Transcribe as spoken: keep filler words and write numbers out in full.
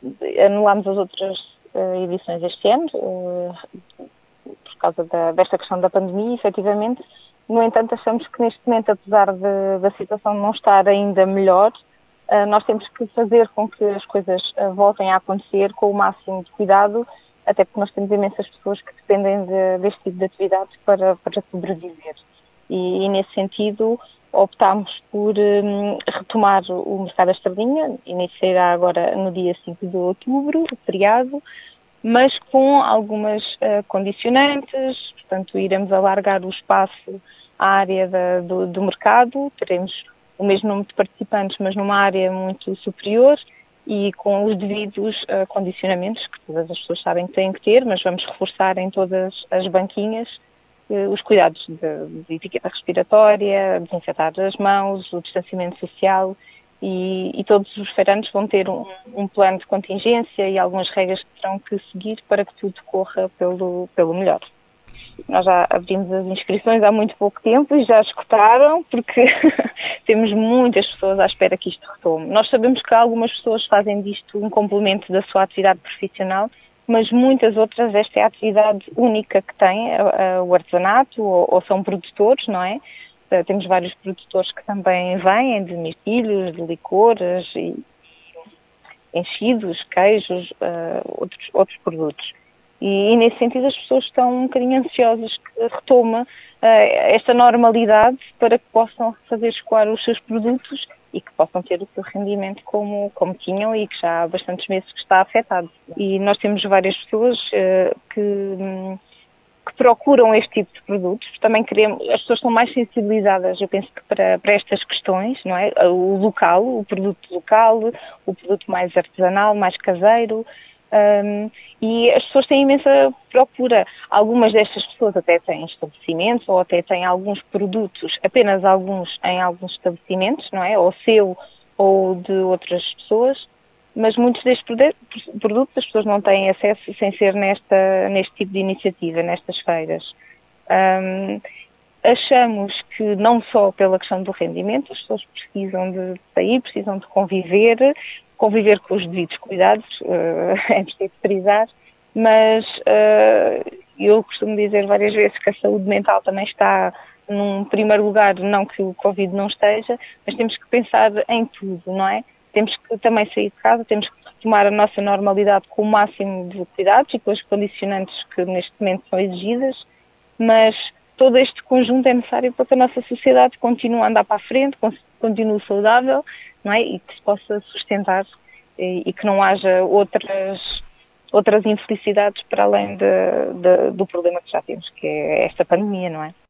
anulámos as outras uh, edições este ano, uh, por causa da, desta questão da pandemia, efetivamente. No entanto, achamos que neste momento, apesar de, da situação não estar ainda melhor, uh, nós temos que fazer com que as coisas uh, voltem a acontecer com o máximo de cuidado, até porque nós temos imensas pessoas que dependem de, deste tipo de atividades para, para sobreviver. E, e nesse sentido, optámos por um, retomar o Mercado da Estradinha, iniciará agora no dia cinco de outubro, o feriado, mas com algumas uh, condicionantes, portanto, iremos alargar o espaço à área da, do, do mercado, teremos o mesmo número de participantes, mas numa área muito superior e com os devidos uh, condicionamentos que todas as pessoas sabem que têm que ter, mas vamos reforçar em todas as banquinhas uh, os cuidados de, de etiqueta respiratória, desinfetar as mãos, o distanciamento social. E, e todos os feirantes vão ter um, um plano de contingência e algumas regras que terão que seguir para que tudo corra pelo, pelo melhor. Nós já abrimos as inscrições há muito pouco tempo e já escutaram, porque temos muitas pessoas à espera que isto retome. Nós sabemos que algumas pessoas fazem disto um complemento da sua atividade profissional, mas muitas outras, esta é a atividade única que têm, o artesanato, ou, ou são produtores, não é? Temos vários produtores que também vêm de mirtilhos, de licores, e enchidos, queijos, uh, outros, outros produtos. E, e nesse sentido as pessoas estão um bocadinho ansiosas que retoma uh, esta normalidade para que possam fazer escoar os seus produtos e que possam ter o seu rendimento como, como tinham e que já há bastantes meses que está afetado. E nós temos várias pessoas uh, que... Um, que procuram este tipo de produtos. Também queremos, as pessoas estão mais sensibilizadas, eu penso que para, para estas questões, não é? O local, o produto local, o produto mais artesanal, mais caseiro, um, e as pessoas têm imensa procura. Algumas destas pessoas até têm estabelecimentos ou até têm alguns produtos, apenas alguns em alguns estabelecimentos, não é? Ou seu ou de outras pessoas. Mas muitos destes produtos as pessoas não têm acesso sem ser nesta, neste tipo de iniciativa, nestas feiras. Um, achamos que não só pela questão do rendimento, as pessoas precisam de sair, precisam de conviver, conviver com os devidos cuidados, uh, é preciso frisar, mas uh, eu costumo dizer várias vezes que a saúde mental também está num primeiro lugar, não que o Covid não esteja, mas temos que pensar em tudo, não é? Temos que também sair de casa, temos que retomar a nossa normalidade com o máximo de cuidados e com as condicionantes que neste momento são exigidas, mas todo este conjunto é necessário para que a nossa sociedade continue a andar para a frente, continue saudável, não é? E que se possa sustentar e, e que não haja outras, outras infelicidades para além de, de, do problema que já temos, que é esta pandemia, não é?